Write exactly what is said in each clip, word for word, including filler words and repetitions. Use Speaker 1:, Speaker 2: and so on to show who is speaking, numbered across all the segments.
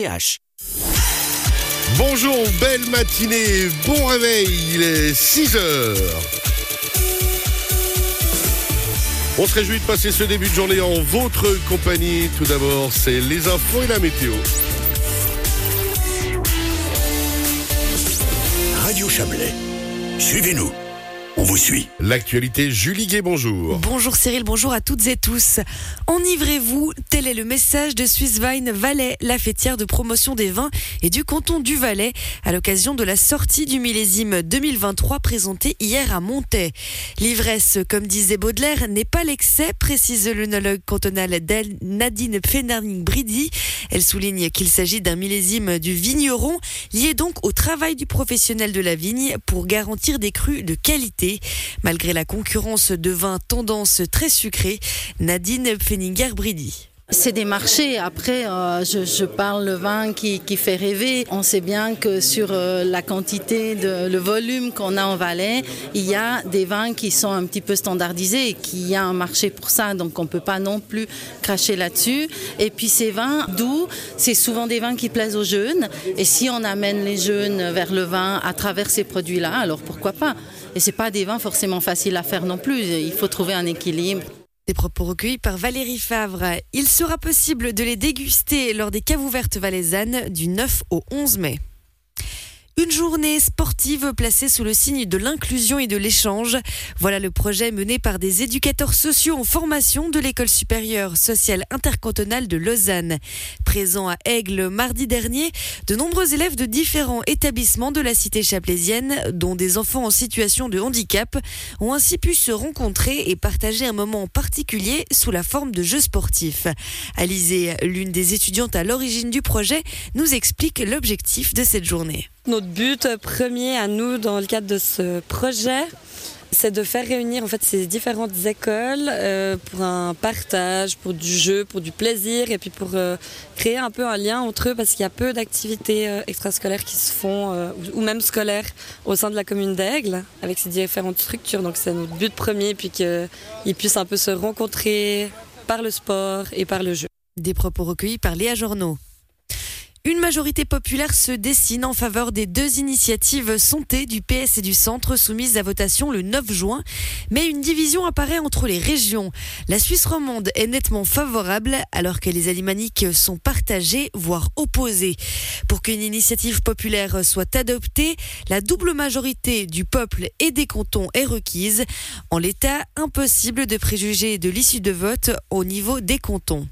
Speaker 1: H.
Speaker 2: Bonjour, belle matinée, bon réveil, il est six heures. On se réjouit de passer ce début de journée en votre compagnie. Tout d'abord, c'est les infos et la météo.
Speaker 1: Radio Chablais. Suivez-nous. On vous suit.
Speaker 2: L'actualité, Julie Gué, bonjour.
Speaker 3: Bonjour Cyril, bonjour à toutes et tous. Enivrez-vous, tel est le message de Swiss Wine Valais, la fêtière de promotion des vins et du canton du Valais, à l'occasion de la sortie du millésime deux mille vingt-trois présentée hier à Montaix. L'ivresse, comme disait Baudelaire, n'est pas l'excès, précise l'œnologue cantonale Nadine Pfennerning-Bridy. Elle souligne qu'il s'agit d'un millésime du vigneron, lié donc au travail du professionnel de la vigne pour garantir des crus de qualité. Malgré la concurrence de vins tendance très sucrés, Nadine Pfennerning-Bridy.
Speaker 4: C'est des marchés. Après, euh, je, je parle le vin qui, qui fait rêver. On sait bien que sur euh, la quantité, de, le volume qu'on a en Valais, il y a des vins qui sont un petit peu standardisés et qu'il y a un marché pour ça. Donc, on ne peut pas non plus cracher là-dessus. Et puis, ces vins doux, c'est souvent des vins qui plaisent aux jeunes. Et si on amène les jeunes vers le vin à travers ces produits-là, alors pourquoi pas ? Et ce n'est pas des vins forcément faciles à faire non plus. Il faut trouver un équilibre.
Speaker 3: Des propos recueillis par Valérie Favre. Il sera possible de les déguster lors des caves ouvertes valaisannes du neuf au onze mai. Une journée sportive placée sous le signe de l'inclusion et de l'échange. Voilà le projet mené par des éducateurs sociaux en formation de l'École supérieure sociale intercantonale de Lausanne. Présent à Aigle mardi dernier, de nombreux élèves de différents établissements de la cité chaplésienne, dont des enfants en situation de handicap, ont ainsi pu se rencontrer et partager un moment particulier sous la forme de jeux sportifs. Alizée, l'une des étudiantes à l'origine du projet, nous explique l'objectif de cette journée.
Speaker 5: Notre but premier à nous dans le cadre de ce projet, c'est de faire réunir en fait ces différentes écoles euh, pour un partage, pour du jeu, pour du plaisir et puis pour euh, créer un peu un lien entre eux parce qu'il y a peu d'activités euh, extrascolaires qui se font euh, ou même scolaires au sein de la commune d'Aigle avec ces différentes structures. Donc c'est notre but premier puis qu'ils puissent un peu se rencontrer par le sport et par le jeu.
Speaker 3: Des propos recueillis par Léa Journeau. Une majorité populaire se dessine en faveur des deux initiatives santé du P S et du Centre soumises à votation le neuf juin. Mais une division apparaît entre les régions. La Suisse romande est nettement favorable alors que les alémaniques sont partagées, voire opposées. Pour qu'une initiative populaire soit adoptée, la double majorité du peuple et des cantons est requise. En l'état, impossible de préjuger de l'issue de vote au niveau des cantons.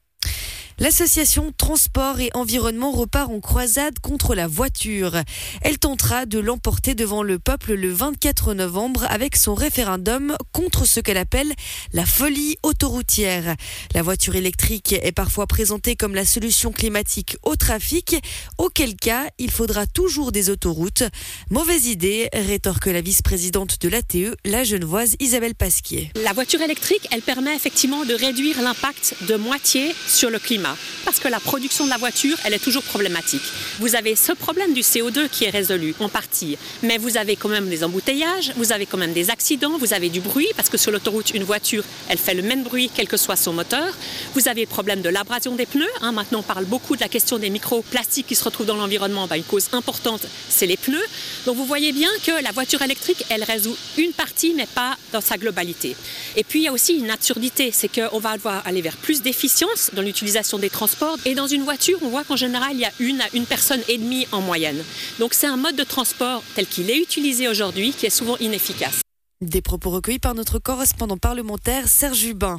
Speaker 3: L'association Transport et Environnement repart en croisade contre la voiture. Elle tentera de l'emporter devant le peuple le vingt-quatre novembre avec son référendum contre ce qu'elle appelle la folie autoroutière. La voiture électrique est parfois présentée comme la solution climatique au trafic, auquel cas il faudra toujours des autoroutes. Mauvaise idée, rétorque la vice-présidente de l'A T E, la Genevoise Isabelle Pasquier.
Speaker 6: La voiture électrique, elle permet effectivement de réduire l'impact de moitié sur le climat. Parce que la production de la voiture, elle est toujours problématique. Vous avez ce problème du C O deux qui est résolu en partie, mais vous avez quand même des embouteillages, vous avez quand même des accidents, vous avez du bruit, parce que sur l'autoroute, une voiture, elle fait le même bruit quel que soit son moteur. Vous avez le problème de l'abrasion des pneus. Hein. Maintenant, on parle beaucoup de la question des microplastiques qui se retrouvent dans l'environnement. Ben, une cause importante, c'est les pneus. Donc vous voyez bien que la voiture électrique, elle résout une partie, mais pas dans sa globalité. Et puis, il y a aussi une absurdité, c'est qu'on va devoir aller vers plus d'efficience dans l'utilisation des transports. Et dans une voiture, on voit qu'en général, il y a une à une personne et demie en moyenne. Donc c'est un mode de transport tel qu'il est utilisé aujourd'hui qui est souvent inefficace.
Speaker 3: Des propos recueillis par notre correspondant parlementaire Serge Hubin.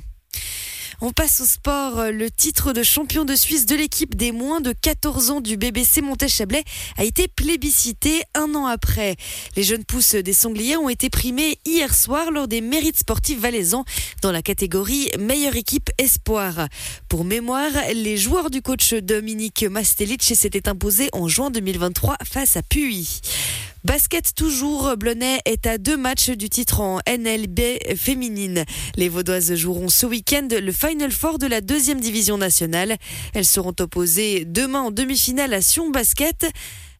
Speaker 3: On passe au sport. Le titre de champion de Suisse de l'équipe des moins de quatorze ans du B B C Montaix-Chablais a été plébiscité un an après. Les jeunes pousses des Sangliers ont été primés hier soir lors des mérites sportifs valaisans dans la catégorie meilleure équipe espoir. Pour mémoire, les joueurs du coach Dominique Mastelic s'étaient imposés en juin deux mille vingt-trois face à Puy. Basket toujours, Blonay est à deux matchs du titre en N L B féminine. Les Vaudoises joueront ce week-end le Final Four de la deuxième division nationale. Elles seront opposées demain en demi-finale à Sion Basket.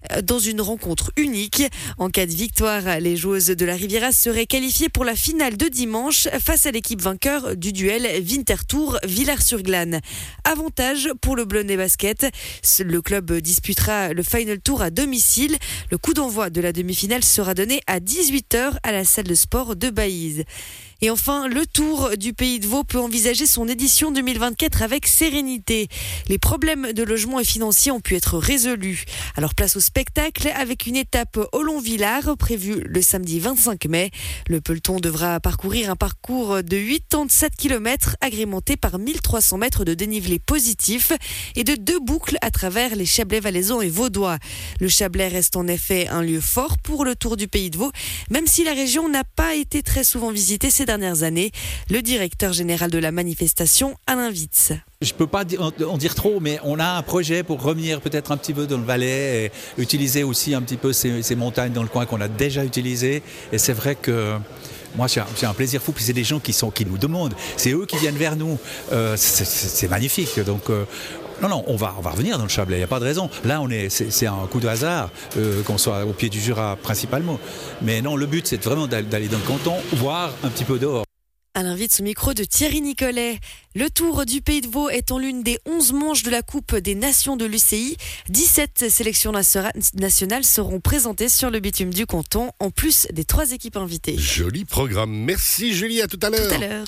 Speaker 3: dans une rencontre unique. En cas de victoire, les joueuses de la Riviera seraient qualifiées pour la finale de dimanche face à l'équipe vainqueur du duel Winterthur-Villars-sur-Glane. Avantage pour le Blondet Basket. Le club disputera le Final Tour à domicile. Le coup d'envoi de la demi-finale sera donné à dix-huit heures à la salle de sport de Baïse. Et enfin, le Tour du Pays de Vaud peut envisager son édition deux mille vingt-quatre avec sérénité. Les problèmes de logement et financiers ont pu être résolus. Alors place au spectacle avec une étape au Long-Villard prévue le samedi vingt-cinq mai. Le peloton devra parcourir un parcours de quatre-vingt-sept kilomètres agrémenté par mille trois cents mètres de dénivelé positif et de deux boucles à travers les Chablais valaisans et vaudois. Le Chablais reste en effet un lieu fort pour le Tour du Pays de Vaud, même si la région n'a pas été très souvent visitée ces dernières années. Le directeur général de la manifestation, Alain Witz.
Speaker 7: Je ne peux pas en dire trop, mais on a un projet pour revenir peut-être un petit peu dans le Valais et utiliser aussi un petit peu ces, ces montagnes dans le coin qu'on a déjà utilisées. Et c'est vrai que moi, c'est un, c'est un plaisir fou. Puis c'est des gens qui, sont, qui nous demandent. C'est eux qui viennent vers nous. Euh, c'est, c'est, c'est magnifique. Donc, euh, non, non, on va, on va revenir dans le Chablais. Il n'y a pas de raison. Là, on est, c'est, c'est un coup de hasard euh, qu'on soit au pied du Jura principalement. Mais non, le but, c'est vraiment d'aller dans le canton, voir un petit peu dehors.
Speaker 3: Alain Witz au micro de Thierry Nicolet. Le Tour du Pays de Vaud étant l'une des onze manches de la Coupe des Nations de l'U C I. dix-sept sélections nationales seront présentées sur le bitume du canton, en plus des trois équipes invitées.
Speaker 2: Joli programme. Merci Julie, à tout à l'heure.
Speaker 3: Tout à l'heure.